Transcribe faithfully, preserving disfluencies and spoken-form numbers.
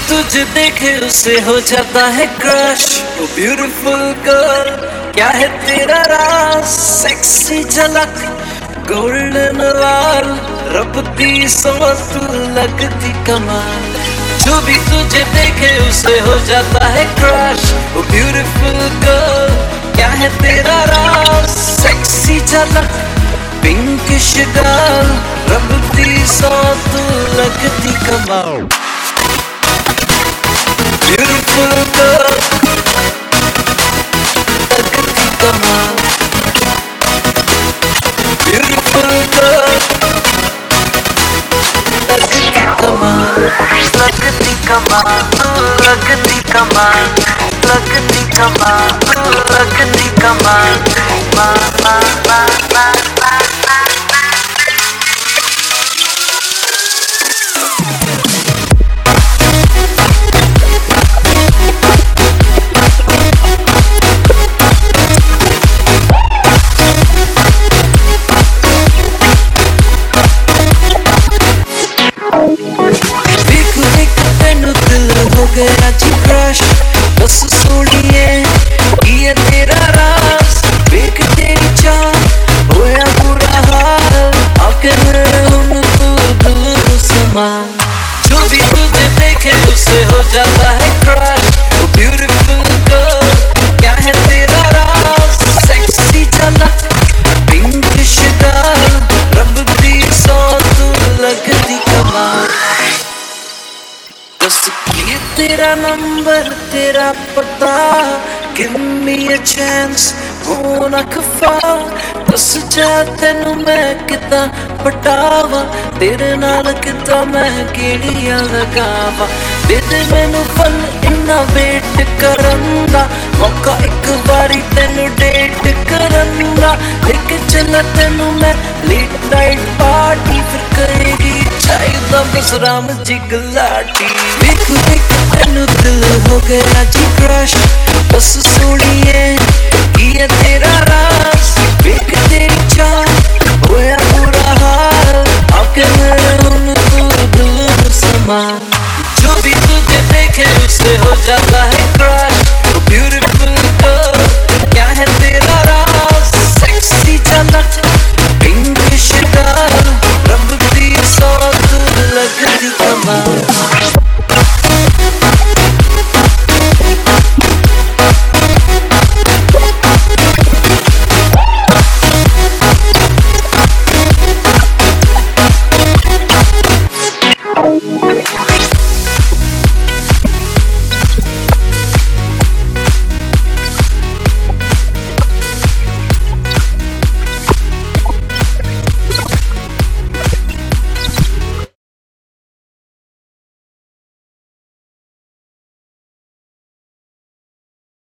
तुझे देखे उसे हो जाता है क्रश। ओ ब्यूटीफुल गर्ल, क्या है तेरा राज? सेक्सी झलक, गोल्डन वाल, रबती सांस, लगती कमाल। जो भी तुझे देखे उसे हो जाता है क्रश। ओ ब्यूटीफुल गर्ल, क्या है तेरा राज? सेक्सी झलक, पिंकिश गाल, रबती सांस, लगती कमाल। Beautiful girl, लगती कमाल। Beautiful girl, लगती कमाल, लगती कमाल, लगती कमाल, लगती कमाल, लगती कमाल, मा मा मा मा मा। गया जी क्रश, बस सोनिए ये तेरा राज। देख तेरी चाह होया बुरा हाल, आके मेरे हम तो दिल समा। जो भी तुझे देखे उसे हो जाता है क्रश। ओ ब्यूटीफुल गर्ल, क्या है तेरा राज? सेक्सी झलक, पिंकिश गाल, रबती सांस, लगती कमाल। बस ये तेरा नंबर, तेरा पता, give me a chance, होना खफा। दस जा तेनू मैं किता पटावा, तेरे नाल किता मैं केड़ियां लगावा। दे दे मैनू फल इन्ना वेट करन दा, मौका एक बारी तेनू डेट करन दा। लेके चला तेनू मैं लेट नाइट पार्टी, फिर करेगी चाहिदा बस राम जी गलाटी। देख देख तेनू दिल हो गया जी क्रश, बस सोनिए ये तेरा राज। देख तेरी चाह होया बुरा हाल, आके मेरे हम तो दिल समा। जो भी तुझे देखे उसे हो जाता है क्रश।